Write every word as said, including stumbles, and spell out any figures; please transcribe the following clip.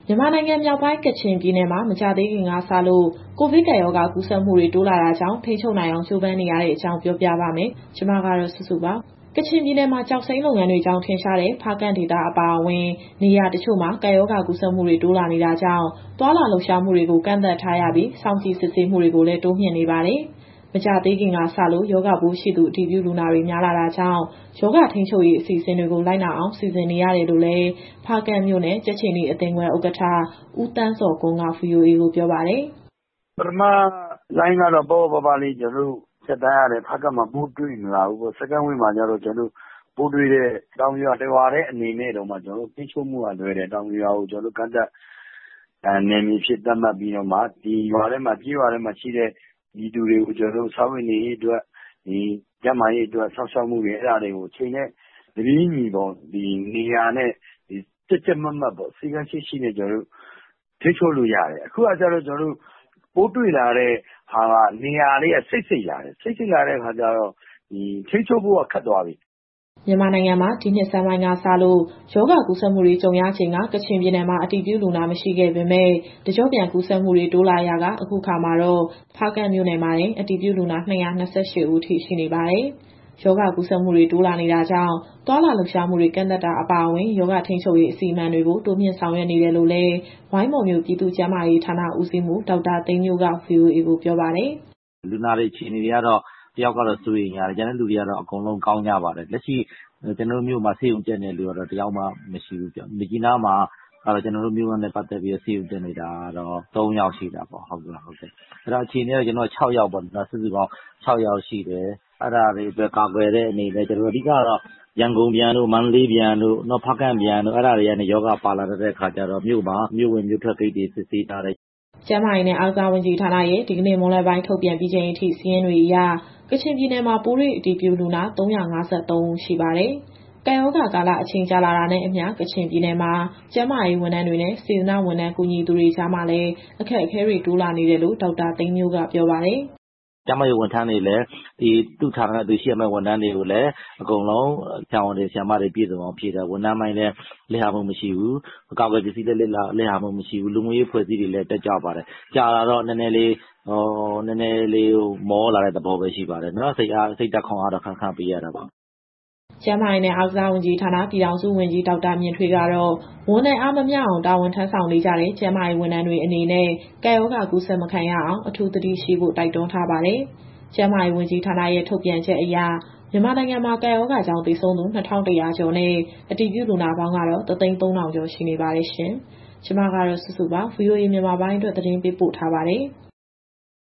မြန်မာနိုင်ငံမြောက်ပိုင်းကချင်ပြည်နယ်မှာမကြာသေးခင်ကစလို့ကိုဗစ်ကပ်ရောဂါကူးစက်မှုတွေတိုးလာတာကြောင့်ထိန်းချုပ်နိုင်အောင်ကြိုးပမ်းနေရတဲ့အကြောင်းပြောပြပါမယ်။ ဒီသတင်းကို ဗွီအိုအေမြန်မာပိုင်းသတင်းထောက် မစုစုက တင်ဆက်ပေးမှာပါ။ ကချင်ပြည်နယ်မှာကျောက်စိမ်းလုပ်ငန်းတွေကြောင့်ထင်ရှားတဲ့ဖားကန့်ဒေသအပါအဝင် နေရာတချို့မှာကပ်ရောဂါကူးစက်မှုတွေတိုးလာနေတာကြောင့်သွားလာလှုပ်ရှားမှုတွေကိုကန့်သတ်ထားရပြီးစောင့်ကြည့်စစ်ဆေးမှုတွေကိုလည်းတိုးမြှင့်နေပါတယ်။ မကြာသေးခင်ကစလို့ရောဂါပိုးရှိသူအတည်ပြုလူနာတွေများလာတာကြောင့်ရောဂါထိန်းချုပ်ရေးအစီအစဉ်တွေကိုလိုက်နာအောင်စီစဉ်နေရတယ်လို့လည်း ဖားကန့်မြို့နယ်ကြက်ခြေနီအသင်းခွဲဥက္ကဋ္ဌ ဦးသန်းဇော်ကွန်းက VOA ကိုပြောပါတယ်။ “ပထမလှိုင်းကတော့ပေါ့ပေါ့ပါးပါးလေးကျနော်တို့ဖြတ်သန်းရတယ်။ ဖားကန့်မှာပိုးတွေ့မလာဘူးပေါ့။ Second Wave မှာကျတော့ကျနော်တို့ပိုးတွေ့တဲ့တောင်ပြိုရွာတရွာတည်းအနေနဲ့တောင်မှကျနော်တို့ထိန်းချုပ်မှုကလွယ်တယ်။ တောင်ပြိုရွာကိုကျနော်တို့ကန့်သတ်နယ်မြေအဖြစ်သတ်မှတ်ပြီးတော့မှဒီရွာထဲမှာကျေးရွာထဲမှာရှိတဲ့ပြည်သူတွေကိုကျနော်တို့စားဝတ်နေရေးအတွက်ဒီကျန်းမာရေးအတွက်စောင့်ရှောက်မှုတွေအဲ့ဒါတွေကိုအချိန်နဲ့တပြေးညီပေါ့ဒီနေရာနဲ့ဒီကြပ်ကြပ်မတ်မတ်ပေါ့စည်းကမ်းရှိရှိနဲ့ကျနော်တို့ထိန်းချုပ်လို့ရတယ်။ အခုကကျတော့ကျနော်တို့ပိုးတွေ့လာတဲ့ဟာကနေရာလေးကစိတ်စိတ်လာတယ်။ စိတ်စိတ်လာတဲ့အခါကျတော့ဒီထိန်းချုပ်ဖို့ကခက်သွားပြီ။ ” မြန်မာနိုင်ငံမှာဒီနှစ်ဆန်းပိုင်းကစလို့ရောဂါကူးစက်မှုတွေကြုံရချိန်ကကချင်ပြည်နယ်မှာအတည်ပြုလူနာမရှိခဲ့ပေမဲ့တကျော့ပြန်ကူးစက်မှုတွေတိုးလာရာကအခုအခါမှာတော့ဖားကန့်မြို့နယ်မှာတင်အတည်ပြုလူနာ၂၂၈ ဦးထိရှိနေပါတယ်။ ရောဂါကူးစက်မှုတွေတိုးလာနေတာကြောင့်သွားလာလှုပ်ရှားမှုတွေကန့်သတ်တာအပါအဝင်ရောဂါထိန်းချုပ်ရေးအစီအမံတွေကိုတိုးမြှင့်ဆောင်ရွက်နေတယ်လို့လည်းဝိုင်းမော်မြို့ပြည်သူ့ကျန်းမာရေးဌာနဦးစီးမှူးဒေါက်တာသိန်းမြို့က VOA ကိုပြောပါတယ်။ “လူနာတွေအခြေအနေတွေကတော့တယောက်ကတော့စိုးရိမ်ရတယ်။ ကျန်တဲ့လူတွေကတော့အကုန်လုံးကောင်းကြပါတယ်။ လက်ရှိကျနော်တို့မြို့မှာဆေးရုံတက်နေတဲ့လူကတော့တယောက်မှမရှိဘူးဗျ။ မြစ်ကြီးနားမှာကတော့ကျနော်တို့မြို့နဲ့ပတ်သက်ပြီးဆေးရုံတက်နေတာကတော့သုံးယောက်ရှိတာပေါ့ဟုတ်ကဲ့။ အဲ့တော့အခြေအနေကတော့ကျနော်တို့ခြောက်ယောက်ပေါ့နော်စုစုပေါင်းခြောက်ယောက်ရှိတယ်။ အဲ့ဒါတွေအတွက်ကာကွယ်တဲ့အနေနဲ့ကျနော်တို့အဓိကတော့ရန်ကုန်ပြန်တို့မန္တလေးပြန်တို့နောက်ဖားကန့်ပြန်တို့အဲ့ဒါတွေကနေရောဂါပါလာတတ်တဲ့အခါကျတော့မြို့မှာမြို့ဝင်မြို့ထွက်ဂိတ်တွေစစ်ဆေးထားတယ်။ ” ကျန်းမာရေးနဲ့အားကစားဝန်ကြီးဌာနရဲ့ဒီကနေ့မွန်းလွဲပိုင်းထုတ်ပြန်ပြီးချိန်အထိစာရင်းတွေအရကချင်ပြည်နယ်မှာပိုးတွေ့အတည်ပြုလူနာ၃၅၃ ဦးရှိပါတယ်။ ကပ်ရောဂါကာလအချိန်ကြာလာတာနဲ့အမျှကချင်ပြည်နယ်မှာကျန်းမာရေးဝန်ထမ်းတွေနဲ့စေတနာ့ဝန်ထမ်းကူညီသူတွေကြားမှာလည်းအခက်အခဲတွေတိုးလာနေတယ်လို့ဒေါက်တာသိန်းမြို့ကပြောပါတယ်။ “ကျန်းမာရေးဝန်ထမ်းတွေလည်းဒီသူ့ဌာနနဲ့သူရှိရမယ့်ဝန်ထမ်းတွေကိုလည်းအကုန်လုံးဆရာဝန်တွေဆရာမတွေပြည့်စုံအောင်ဖြည့်တယ်။ ဝန်ထမ်းပိုင်းလည်းလစ်ဟာမှုမရှိဘူး။အကာအကွယ်ပစ္စည်းလည်းလစ်ဟာမှုမရှိဘူး။လူမှုရေးအဖွဲ့အစည်းတွေလည်းတက်ကြွပါတယ်။ကြာလာတော့နည်းနည်းလေးဟိုနည်းနည်းလေးမောလာတဲ့သဘောပဲရှိပါတယ်နော်။စိတ်အားစိတ်ဓာတ်ခွန်အားတော့ခဏခဏပေးရတာပေါ့။ ” ကျန်းမာရေးနဲ့အားကစားဝန်ကြီးဌာနပြည်ထောင်စုဝန်ကြီးဒေါက်တာမြင့်ထွေးကတော့ဝန်နဲ့အားမမျှအောင်တာဝန်ထမ်းဆောင်နေကြတဲ့ကျန်းမာရေးဝန်ထမ်းတွေအနေနဲ့ကပ်ရောဂါကူးစက်မခံရအောင်အထူးသတိရှိဖို့တိုက်တွန်းထားပါတယ်။ ကျန်းမာရေးဝန်ကြီးဌာနရဲ့ထုတ်ပြန်ချက်အရမြန်မာနိုင်ငံမှာကပ်ရောဂါကြောင့်သေဆုံးသူနှစ်ထောင်တစ်ရာကျော်နဲ့အတည်ပြုလူနာပေါင်းကတော့တစ်သိန်းသုံးထောင်ကျော်ရှိနေပါတယ်ရှင်။ ကျွန်မကတော့စုစုပါ VOA မြန်မာပိုင်းအတွက်သတင်းပေးပို့ထားပါတယ်။